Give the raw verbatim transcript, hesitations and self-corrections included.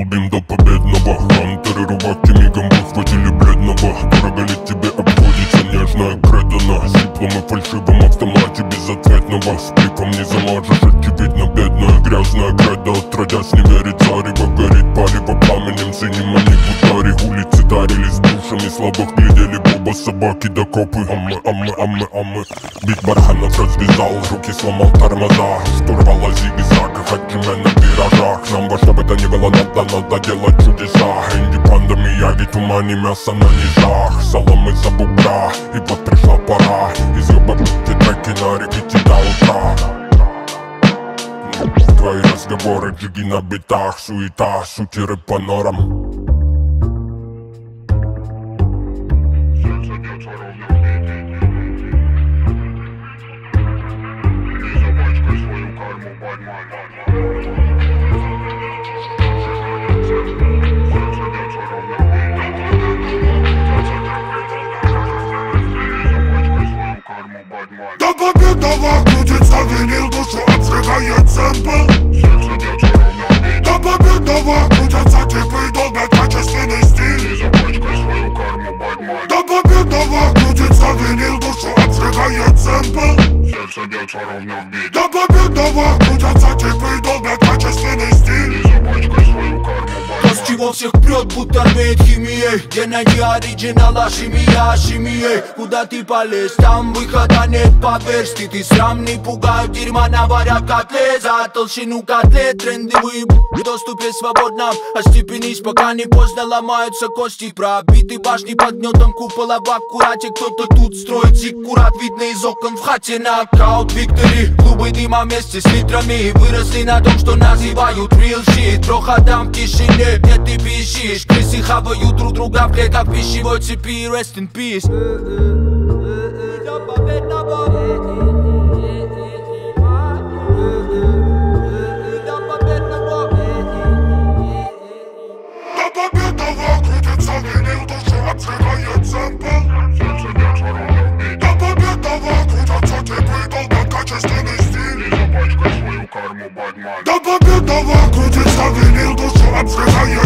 долбим до победного. Хантеры рубахи мигом выхватили бледного. Дорого ли тебе обходится нежная кредо на сиплом и фальшивом автомате безответного? С клипом не замажешь, очевидно бедная грязная кредо. Отродясь не верит царево, горит палево пламенем синим, а не бутари. Улицы дарились душами, слабых глядели боба, собаки да копы. А мы, а мы, а мы, а мы бит барханов развязал, руки сломал тормоза. Штурвала зигзаг, хотим на виражах. Нам во что бы то ни было надо, надо делать чудеса. Инди пандами, яги, тумани, мясо на низах. Соломы за бубра, и вот пришла пора. Из ёба треки на репите до утра. Твои разговоры, джиги на битах, суета, шутеры по норам. До победного крутится винил, душу обжигает сэмпл. До победного крутятся типы, долбят качественный стиль. До победного крутится винил, душу обжигает сэмпл. До победного крутятся типы, долбят качественный стиль. То, с чего всех прет, будто рвет химией. Где найти оригинал, а химия, химией. Куда ты полез, там выхода нет, поверь. Стыд и срам не пугают, дерьма наварят котлет. За толщину котлет, тренды выебут в доступе свободном. Остепенись, пока не поздно, ломаются кости. Пробиты башни под гнетом купола в аккурате. Кто-то тут строит зиккурат, видно из окон в хате. Нокаут, виктори, клубы дыма вместе с литрами. Выросли на том, что называют real shit. Проходам в тишине, где ты пищишь. Крысы хавают друг друга в клетках пищевой цепи. Rest in peace. До победного. До победного. До победного крутится винил, душу обжигает сэмпл. До победного крутятся типы, долбят качественный стиль. До победного крутится винил, душу обжигает